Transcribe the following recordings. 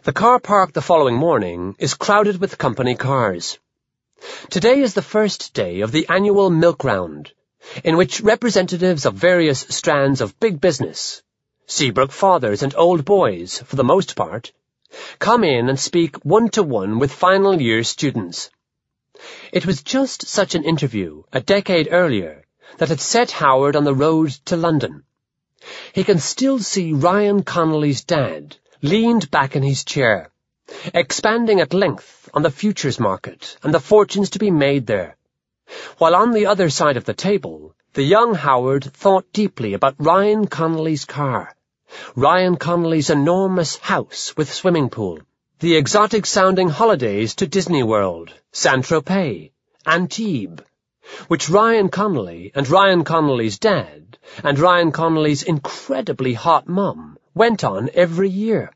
The car park the following morning is crowded with company cars. Today is the first day of the annual milk round, in which representatives of various strands of big business, Seabrook fathers and old boys, for the most part, come in and speak one-to-one with final year students. It was just such an interview, a decade earlier, that had set Howard on the road to London. He can still see Ryan Connolly's dad, leaned back in his chair, expanding at length on the futures market and the fortunes to be made there, while on the other side of the table, the young Howard thought deeply about Ryan Connolly's car, Ryan Connolly's enormous house with swimming pool, the exotic-sounding holidays to Disney World, Saint-Tropez, Antibes, which Ryan Connolly and Ryan Connolly's dad and Ryan Connolly's incredibly hot mum went on every year.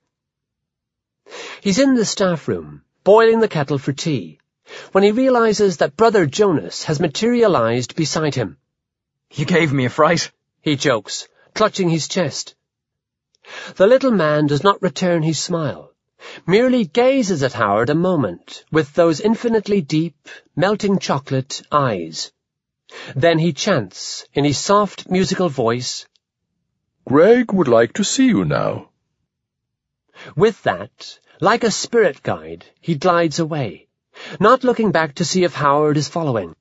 He's in the staff room, boiling the kettle for tea, when he realizes that Brother Jonas has materialized beside him. "You gave me a fright," he jokes, clutching his chest. The little man does not return his smile, merely gazes at Howard a moment with those infinitely deep, melting chocolate eyes. Then he chants, in his soft, musical voice, "Greg would like to see you now." With that, like a spirit guide, he glides away, not looking back to see if Howard is following.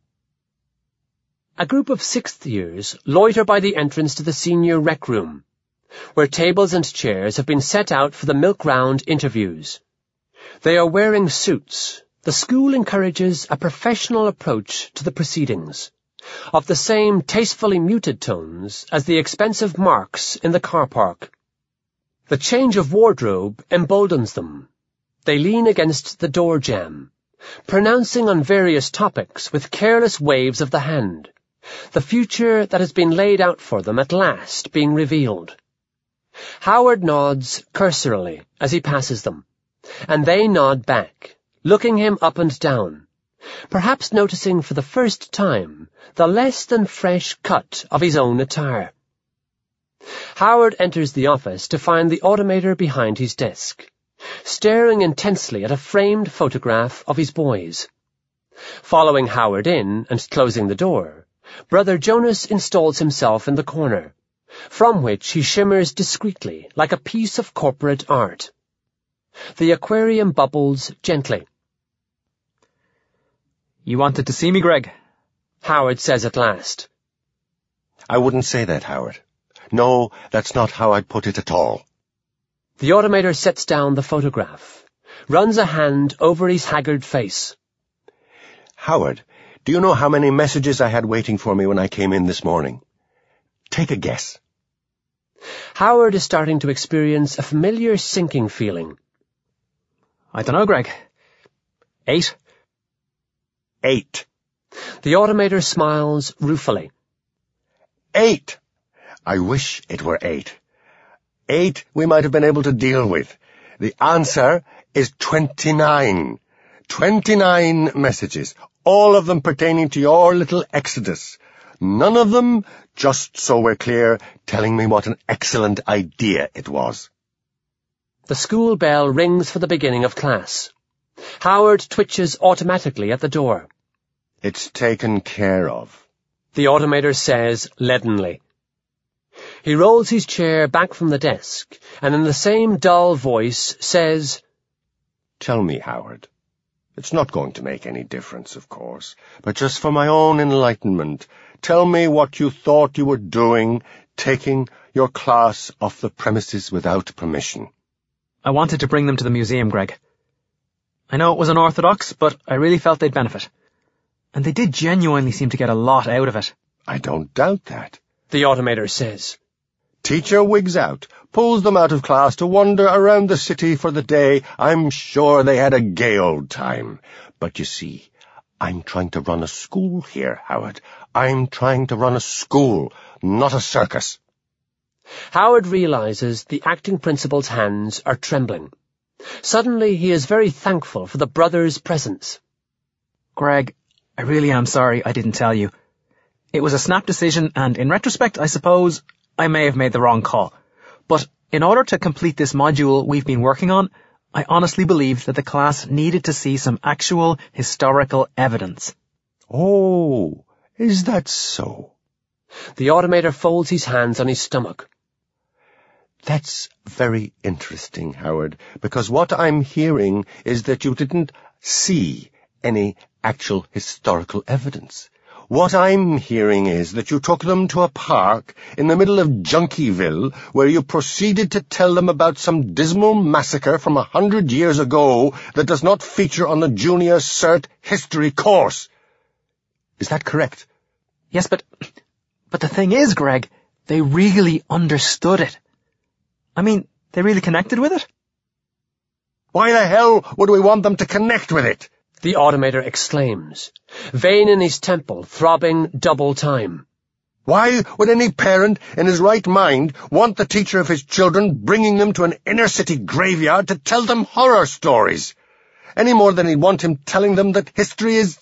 A group of sixth years loiter by the entrance to the senior rec room, where tables and chairs have been set out for the milk round interviews. They are wearing suits. The school encourages a professional approach to the proceedings, of the same tastefully muted tones as the expensive marks in the car park. The change of wardrobe emboldens them. They lean against the door jamb, pronouncing on various topics with careless waves of the hand, the future that has been laid out for them at last being revealed. Howard nods cursorily as he passes them, and they nod back, looking him up and down, perhaps noticing for the first time the less-than-fresh cut of his own attire. Howard enters the office to find the automator behind his desk, staring intensely at a framed photograph of his boys. Following Howard in and closing the door, Brother Jonas installs himself in the corner, from which he shimmers discreetly like a piece of corporate art. The aquarium bubbles gently. "You wanted to see me, Greg?" Howard says at last. "I wouldn't say that, Howard. No, that's not how I'd put it at all." The automator sets down the photograph, runs a hand over his haggard face. "Howard, do you know how many messages I had waiting for me when I came in this morning? Take a guess." Howard is starting to experience a familiar sinking feeling. "I don't know, Greg. 8? 8. The automator smiles ruefully. 8. I wish it were 8. 8 we might have been able to deal with. The answer is 29. 29 messages, all of them pertaining to your little exodus. None of them, just so we're clear, telling me what an excellent idea it was." The school bell rings for the beginning of class. Howard twitches automatically at the door. "It's taken care of," the automator says leadenly. He rolls his chair back from the desk, and in the same dull voice says, "Tell me, Howard. It's not going to make any difference, of course, but just for my own enlightenment, tell me what you thought you were doing, taking your class off the premises without permission." "I wanted to bring them to the museum, Greg. I know it was unorthodox, but I really felt they'd benefit. And they did genuinely seem to get a lot out of it." "I don't doubt that," the automator says. "Teacher wigs out, pulls them out of class to wander around the city for the day. I'm sure they had a gay old time. But you see, I'm trying to run a school here, Howard. I'm trying to run a school, not a circus." Howard realizes the acting principal's hands are trembling. Suddenly he is very thankful for the brothers' presence. "Greg, I really am sorry I didn't tell you. It was a snap decision, and in retrospect, I suppose I may have made the wrong call. But in order to complete this module we've been working on, I honestly believed that the class needed to see some actual historical evidence. Oh, is that so? The automator folds his hands on his stomach. That's very interesting, Howard, because what I'm hearing is that you didn't see any actual historical evidence. What I'm hearing is that you took them to a park in the middle of Junkieville where you proceeded to tell them about some dismal massacre from 100 years ago that does not feature on the Junior Cert History course. Is that correct? Yes, but the thing is, Greg, they really understood it. I mean, they really connected with it? Why the hell would we want them to connect with it? The automator exclaims, vein in his temple throbbing double time. Why would any parent in his right mind want the teacher of his children bringing them to an inner-city graveyard to tell them horror stories? Any more than he'd want him telling them that history is...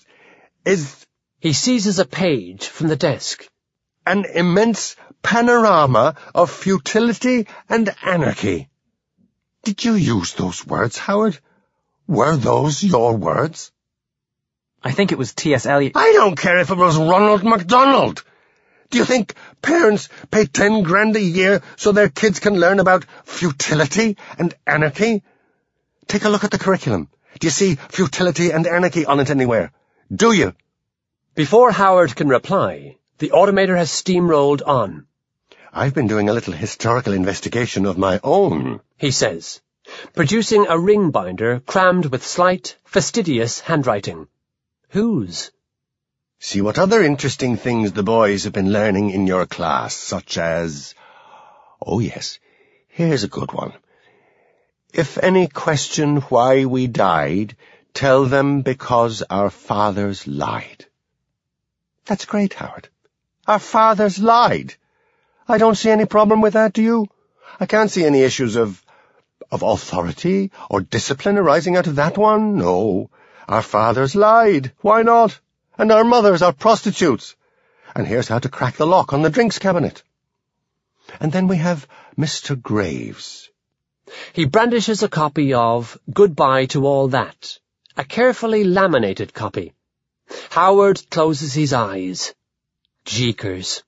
He seizes a page from the desk. An immense panorama of futility and anarchy. Did you use those words, Howard? Were those your words? I think it was T.S. Eliot. I don't care if it was Ronald MacDonald. Do you think parents pay 10 grand a year so their kids can learn about futility and anarchy? Take a look at the curriculum. Do you see futility and anarchy on it anywhere? Do you? Before Howard can reply, the automator has steamrolled on. I've been doing a little historical investigation of my own, he says, producing a ring binder crammed with slight, fastidious handwriting. Whose? See what other interesting things the boys have been learning in your class, such as... Oh yes, here's a good one. If any question why we died, tell them because our fathers lied. That's great, Howard. Our fathers lied. I don't see any problem with that, do you? I can't see any issues of authority or discipline arising out of that one. No, our fathers lied. Why not? And our mothers are prostitutes. And here's how to crack the lock on the drinks cabinet. And then we have Mr. Graves. He brandishes a copy of Goodbye to All That, a carefully laminated copy. Howard closes his eyes. Jeekers.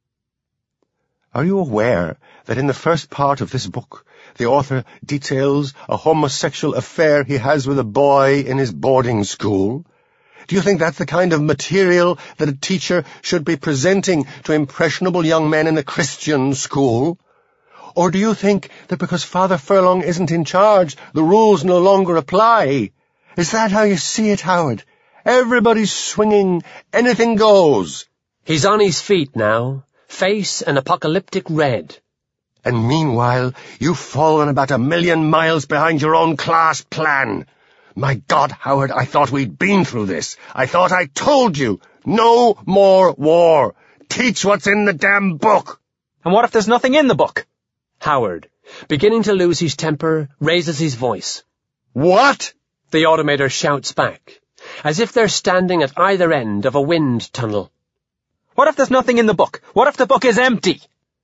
Are you aware that in the first part of this book, the author details a homosexual affair he has with a boy in his boarding school? Do you think that's the kind of material that a teacher should be presenting to impressionable young men in a Christian school? Or do you think that because Father Furlong isn't in charge, the rules no longer apply? Is that how you see it, Howard? Everybody's swinging, anything goes. He's on his feet now, face an apocalyptic red. And meanwhile, you've fallen about 1,000,000 miles behind your own class plan. My God, Howard, I thought we'd been through this. I thought I told you. No more war. Teach what's in the damn book. And what if there's nothing in the book? Howard, beginning to lose his temper, raises his voice. What? The automator shouts back, as if they're standing at either end of a wind tunnel. What if there's nothing in the book? What if the book is empty?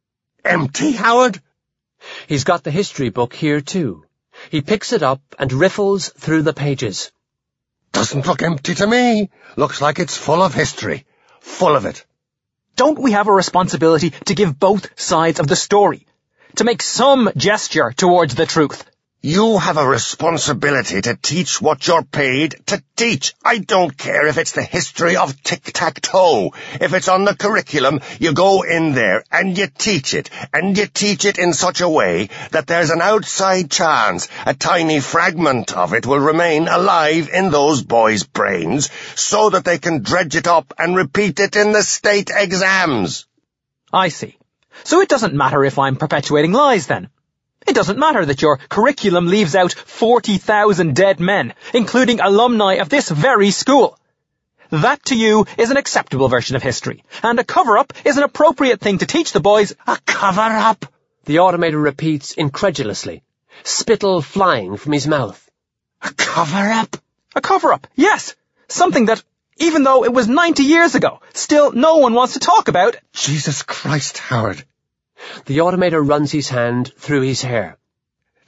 Empty, Howard? He's got the history book here, too. He picks it up and riffles through the pages. Doesn't look empty to me. Looks like it's full of history. Full of it. Don't we have a responsibility to give both sides of the story? To make some gesture towards the truth? You have a responsibility to teach what you're paid to teach. I don't care if it's the history of tic-tac-toe. If it's on the curriculum, you go in there and you teach it. And you teach it in such a way that there's an outside chance a tiny fragment of it will remain alive in those boys' brains so that they can dredge it up and repeat it in the state exams. I see. So it doesn't matter if I'm perpetuating lies, then? It doesn't matter that your curriculum leaves out 40,000 dead men, including alumni of this very school. That, to you, is an acceptable version of history, and a cover-up is an appropriate thing to teach the boys. A cover-up? The automator repeats incredulously, spittle flying from his mouth. A cover-up? A cover-up, yes. Something that, even though it was 90 years ago, still no one wants to talk about. Jesus Christ, Howard. The automator runs his hand through his hair.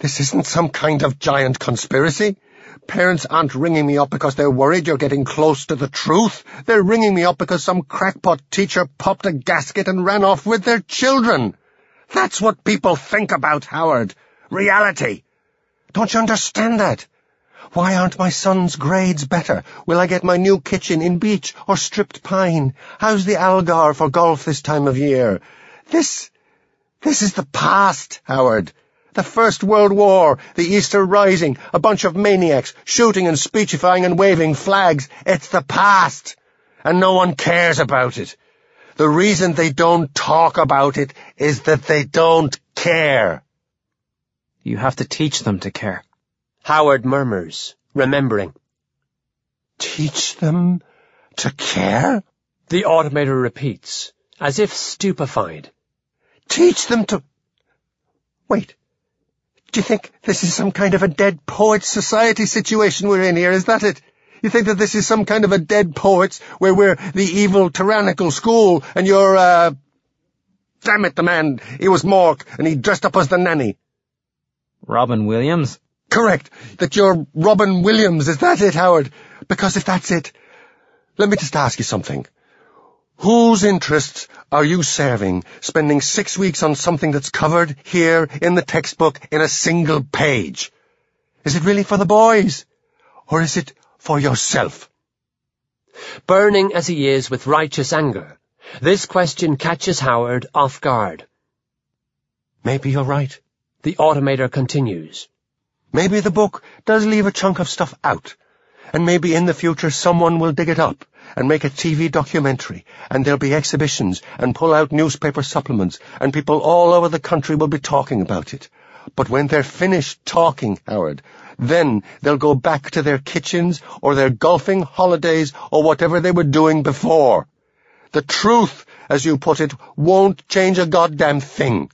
This isn't some kind of giant conspiracy. Parents aren't ringing me up because they're worried you're getting close to the truth. They're ringing me up because some crackpot teacher popped a gasket and ran off with their children. That's what people think about, Howard. Reality. Don't you understand that? Why aren't my son's grades better? Will I get my new kitchen in beech or stripped pine? How's the Algar for golf this time of year? This is the past, Howard. The First World War, the Easter Rising, a bunch of maniacs shooting and speechifying and waving flags. It's the past, and no one cares about it. The reason they don't talk about it is that they don't care. You have to teach them to care. Howard murmurs, remembering. Teach them to care? The automator repeats, as if stupefied. Teach them to... Wait. Do you think this is some kind of a Dead Poets Society situation we're in here? Is that it? You think that this is some kind of a Dead Poets where we're the evil, tyrannical school and you're, damn it, the man, he was Mork and he dressed up as the nanny. Robin Williams? Correct. That you're Robin Williams. Is that it, Howard? Because if that's it, let me just ask you something. Whose interests are you serving, spending 6 weeks on something that's covered here in the textbook in a single page? Is it really for the boys? Or is it for yourself? Burning as he is with righteous anger, this question catches Howard off guard. Maybe you're right. The automator continues. Maybe the book does leave a chunk of stuff out. And maybe in the future someone will dig it up and make a TV documentary, and there'll be exhibitions and pull out newspaper supplements, and people all over the country will be talking about it. But when they're finished talking, Howard, then they'll go back to their kitchens or their golfing holidays or whatever they were doing before. The truth, as you put it, won't change a goddamn thing.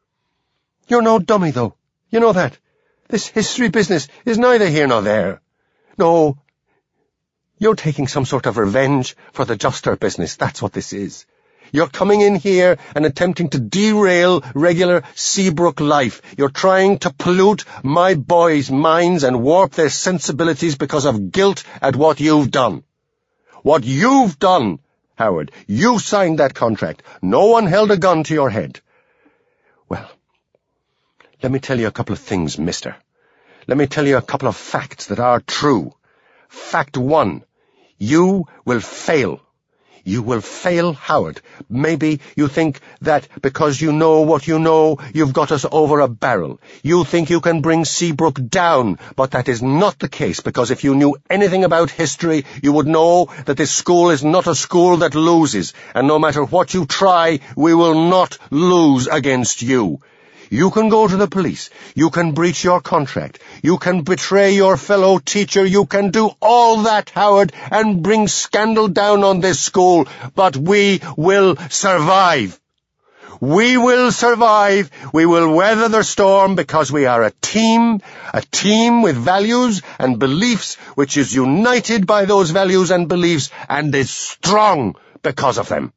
You're no dummy, though. You know that. This history business is neither here nor there. No, you're taking some sort of revenge for the Juster business. That's what this is. You're coming in here and attempting to derail regular Seabrook life. You're trying to pollute my boys' minds and warp their sensibilities because of guilt at what you've done. What you've done, Howard, you signed that contract. No one held a gun to your head. Well, let me tell you a couple of things, mister. Let me tell you a couple of facts that are true. Fact 1. You will fail. You will fail, Howard. Maybe you think that because you know what you know, you've got us over a barrel. You think you can bring Seabrook down, but that is not the case, because if you knew anything about history, you would know that this school is not a school that loses, and no matter what you try, we will not lose against you. You can go to the police. You can breach your contract. You can betray your fellow teacher. You can do all that, Howard, and bring scandal down on this school. But we will survive. We will survive. We will weather the storm because we are a team with values and beliefs, which is united by those values and beliefs and is strong because of them.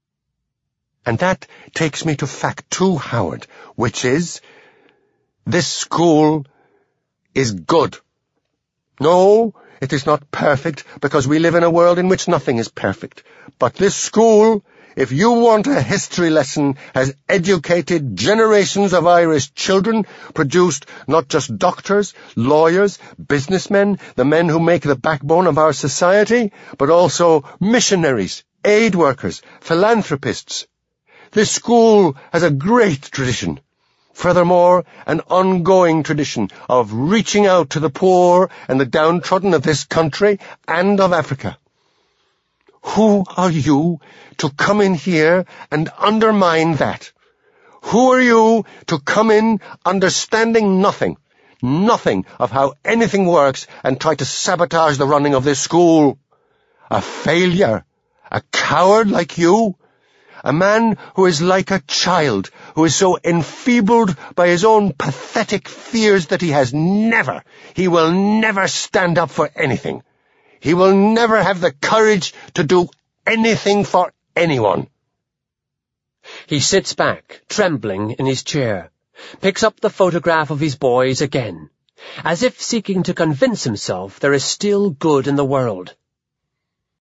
And that takes me to fact 2, Howard, which is, this school is good. No, it is not perfect, because we live in a world in which nothing is perfect. But this school, if you want a history lesson, has educated generations of Irish children, produced not just doctors, lawyers, businessmen, the men who make the backbone of our society, but also missionaries, aid workers, philanthropists. This school has a great tradition. Furthermore, an ongoing tradition of reaching out to the poor and the downtrodden of this country and of Africa. Who are you to come in here and undermine that? Who are you to come in understanding nothing of how anything works, and try to sabotage the running of this school? A failure? A coward like you? A man who is like a child, who is so enfeebled by his own pathetic fears that he will never stand up for anything. He will never have the courage to do anything for anyone. He sits back, trembling in his chair, picks up the photograph of his boys again, as if seeking to convince himself there is still good in the world.